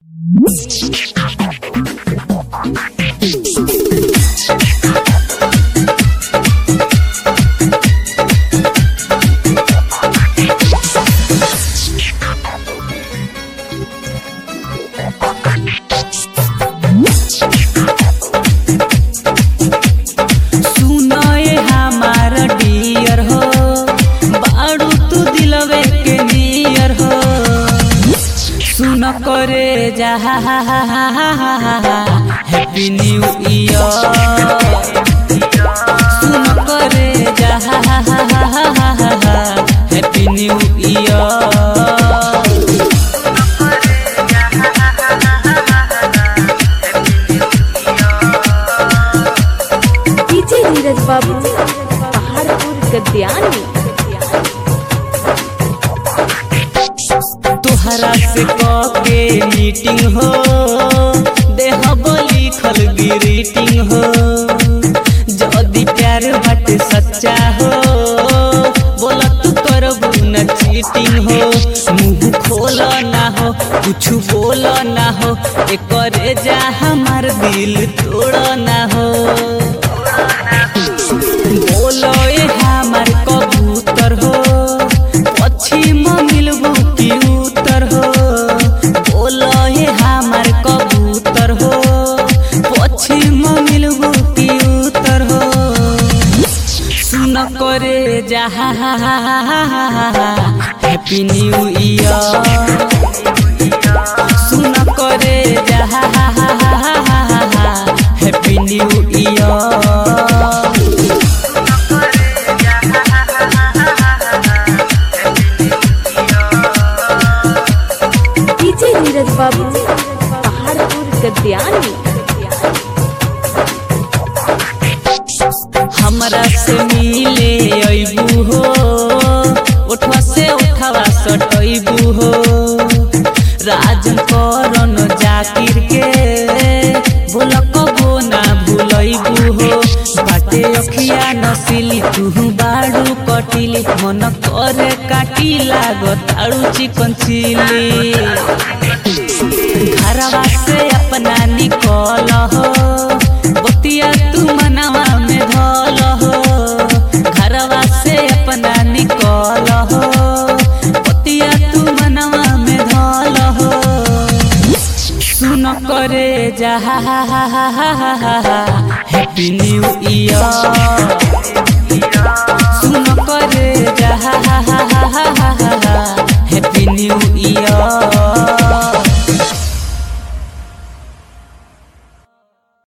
सुन करे जा हैप्पी न्यू ईयर। सुन करे जा happy new year. DJ Neeraj बाबू पहाड़पुर गद्यानी। तोहरा से के मीटिंग हो देहब लिखल ग्रीटिंग हो। जदी प्यार बट सच्चा हो बोला तू करबू न चीटिंग हो। मुँह खोल ना हो कुछ बोल ना हो एकरे जा हमार दिल तोड़ ना हो। बोलो ये हमार कबूतर हो पश्चिम मिलबू की उत्तर हो। बोलो ये हमार कबूतर हो पश्चिम मिलबू की उत्तर हो। सुन करे जा हैप्पी न्यू ईयर। सुन करे जा हैप्पी न्यू ईयर। नीरज बाबू पहाड़पुर गद्यानी। हमरा से मिले अइबू हो उठवा से उठावा सटइबू हो। राजन करन जाकिर के बोला कबो ना भूलइबू हो। बाटे अखिया नसीली तू बाड़ू कटिली मन करे काटी लागत आड़ू चिकन चिली। घरवा से अपना निकल हो बतिया तू मनवा में धल हो। घरवा से अपना निकल हो बतिया तू मनवा में धल हो। सुन करे जा हैप्पी न्यू ईयर। सुन करे जा हैप्पी न्यू ईयर।